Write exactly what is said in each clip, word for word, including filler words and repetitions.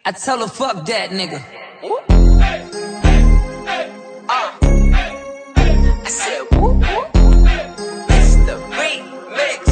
I tell her fuck that nigga. Uh. I said whoop whoop. It's the remix.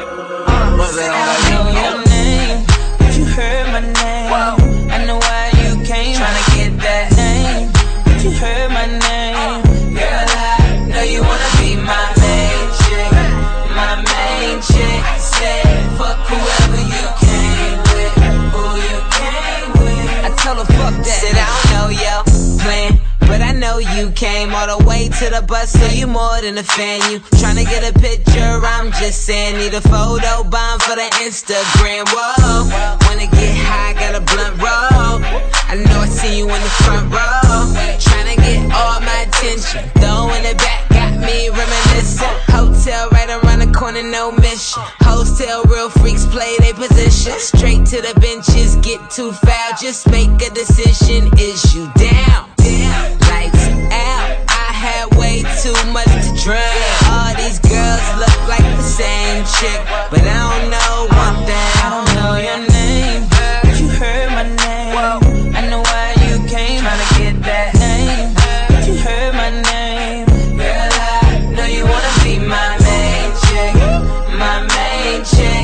Uh. I know your name, but you heard my name. Whoa. I know why you came, tryna get that name, but you heard my name. Girl, I know you wanna be my main chick, my main chick. Said fuck whoever you came with, who you came with. I tell her fuck that. Said I don't know your plan, but I know you came all the way to the bus, so you more than a fan. You tryna get a picture, I'm just saying. Need a photo bomb for the Instagram. Whoa, wanna get high, got a blunt roll. I know I see you in the front row, tryna get all my attention. Throwing it back, got me reminiscing. Hotel right around the corner, no mission. Hostel, real freaks play their position. Straight to the benches, get too foul, just make a decision. Is you down? Lights out, I had way too much to drink. All these girls look like the same chick, but I don't know one thing. I don't know your name, but you heard my name. I know why you came, tryna get that name, but you heard my name. Girl, I know you wanna be my main chick, my main chick.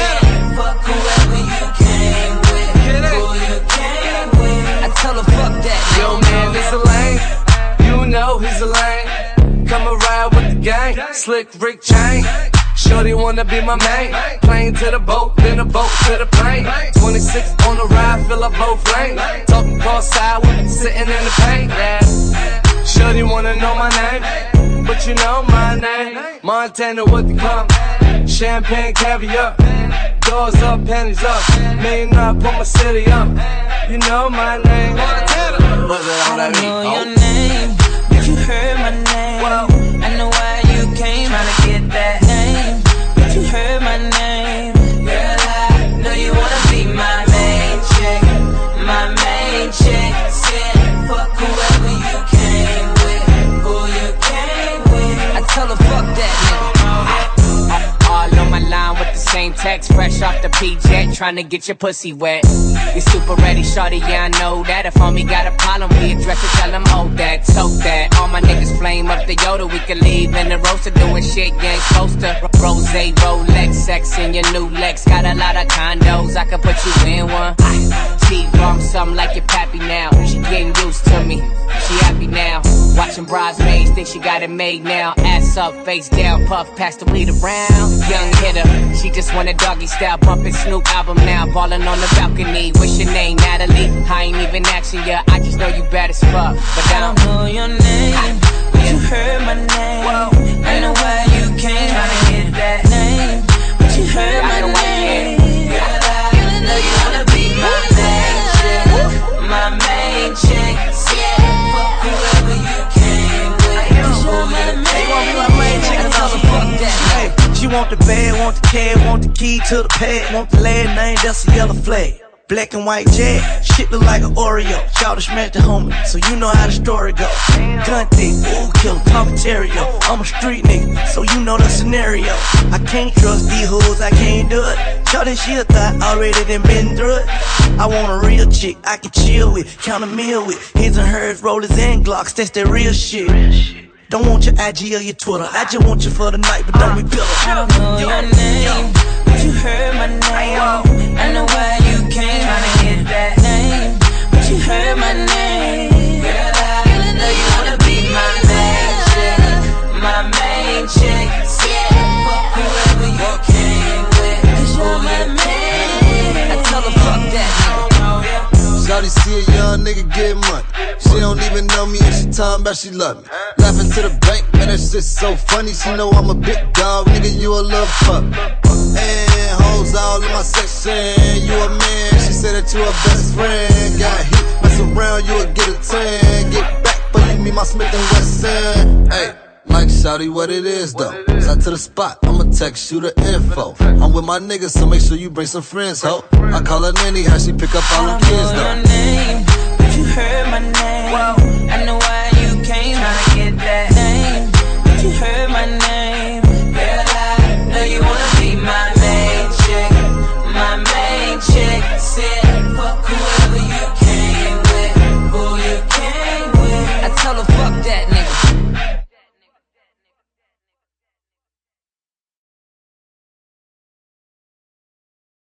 Fuck whoever you came with, who you came with. I tell her fuck that. Yo man, this a lane, you know he's a lane. Come and ride with the gang, slick Rick chain. Shorty wanna be my main. Plane to the boat, then the boat to the plane. twenty-six on the ride, fill up both lanes. Talking cross side, sitting in the paint. Yeah. Shorty wanna know my name, but you know my name. Montana with the club, champagne caviar. Doors up, panties up, million up, put my city up. You know my name. Montana. I don't know your name, but you heard my name. I know why you came, tryna get that name, but you heard my name. Girl, I know you wanna be my main chick, my main chick. Said fuck whoever you came with, who you came with. I tell her fuck that nigga. All on my line with the same text, fresh off the P-Jet, tryna get your pussy wet. You super ready, shorty, yeah, I know that. If homie got a problem, we address it, tell him hold that, tote that. All my niggas flame up the Yoda, we can leave in the roaster, doing shit you ain't supposed to. Rose, Rolex, sex in your new Lex. Got a lot of condos, I can put you in one. T-bomb something like your pappy now. She getting used to me, she happy now. Watching bridesmaids, think she got it made now. Ass up, face down, puff, pass the weed around. Young hitter, she just want a doggy style, bumping Snoop album now. Ballin' on the balcony, what's your name, Natalie? I ain't even asking ya, I just know you bad as fuck. But I don't know your name, but you heard my name. I know why you came, tryna get that name, but you heard my name. Girl, I know you wanna be my main chick, my main chick. Fuck whoever you came with, who you came with. I tell her fuck that. She want the bag, want the cab, want the key to the pad, want the last name, that's a yellow flag. Black and white jet, shit look like an Oreo. Shout to smash the homie, so you know how the story go. Gun thick, ooh, kill, Tom Terrio. I'm a street nigga, so you know the scenario. I can't trust these hoes, I can't do it. Shout that shit thought already done been through it. I want a real chick, I can chill with, count a meal with. His and hers, rollers and Glocks, that's that real shit. Don't want your I G or your Twitter, I just want you for the night, but don't be bitter. I don't know your name, but you heard my name. I know why you came, tryna get that name, but you heard my name. Girl, I know you wanna be my main chick, my main chick. Fuck whoever you came with, cause you're my main. I tell her fuck that nigga. Shawty see a young nigga get money. She don't even know me and she talking about she love me. Laughing to the bank, man, that shit's so funny. She know I'm a big dog, nigga, you a little fuck. And hoes all in my section, you a man. She said that you her best friend. Got heat, mess around, you'll get a tan. Get back for you, me, my Smith and Wesson. Hey, like shawty, what it is though. Side to the spot, I'ma text you the info. I'm with my niggas, so make sure you bring some friends, ho. I call her Nanny, how she pick up all them kids though. I don't know your name, but you heard my name.